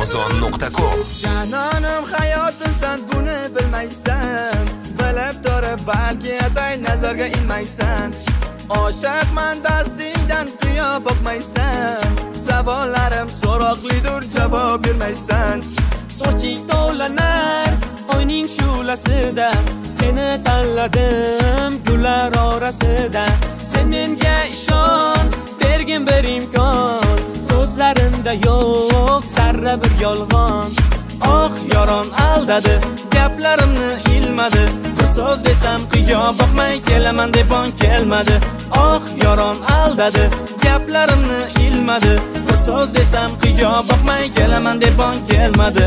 Amazon.com. Janonim hayotim sen buni bilmaysan, bilib turib balki atay nazarga ilmaysan. Oshiqman dastingdan qiyo boqmaysan, savollarim so'roqlidir javob bermaysan. Soching to'lanar oyning shulasida, seni tanladim gullar orasida. Sen menga ishon, bergin bir imkon, so'zlarimda yo'q zarra bir yolg'on. Oh yoron aldadi, gaplarimni ilmadi, bir so'z desam qiyo boqmay kelaman deb on kelmadi. Oh yoron aldadi, gaplarimni ilmadi, bir so'z desam qiyo boqmay kelaman deb on kelmadi.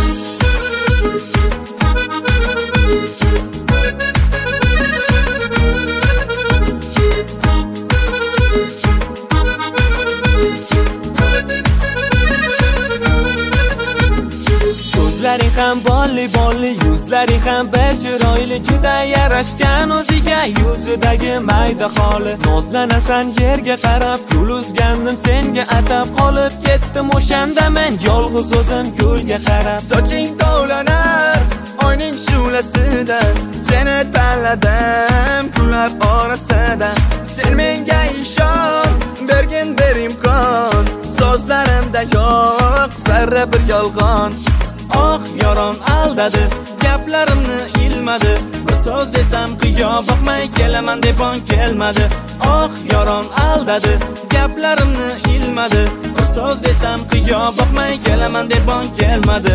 So'zlaring ham bolli, yuzlaring ham bir chiroyli, juda yarashgan o'ziga yuzidagi mayda xoli. Nozlanasan yerga qarab, gul uzgandim senga atab, qolib ketdim o'shanda men yolg'iz o'zim ko'lga qarab. Soching to'lanar oyning shulasida, seni tanladim gullar orasida. Sen menga ishon, bergin bir imkon, so'zlarimda yo'q zarra bir yolg'on. Oh yoron aldadi, gaplarimni ilmadi, bir so'z desam qiyo boqmay kelaman deb on kelmadi. Oh yoron aldadi, gaplarimni ilmadi, bir so'z desam qiyo boqmay kelaman deb on kelmadi.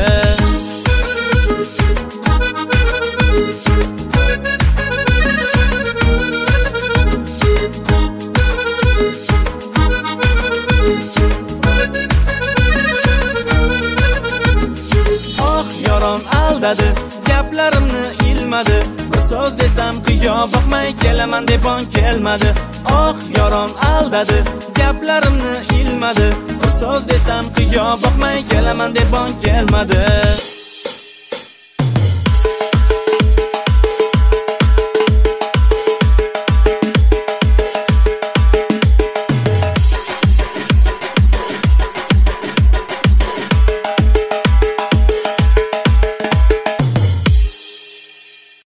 Aldadi, gaplarimni ilmadi, bir so'z desam qiyo boqmay kelaman deb on kelmadi. Oh yoron aldadi, gaplarimni ilmadi, bir so'z desam qiyo boqmay kelaman deb on kelmadi.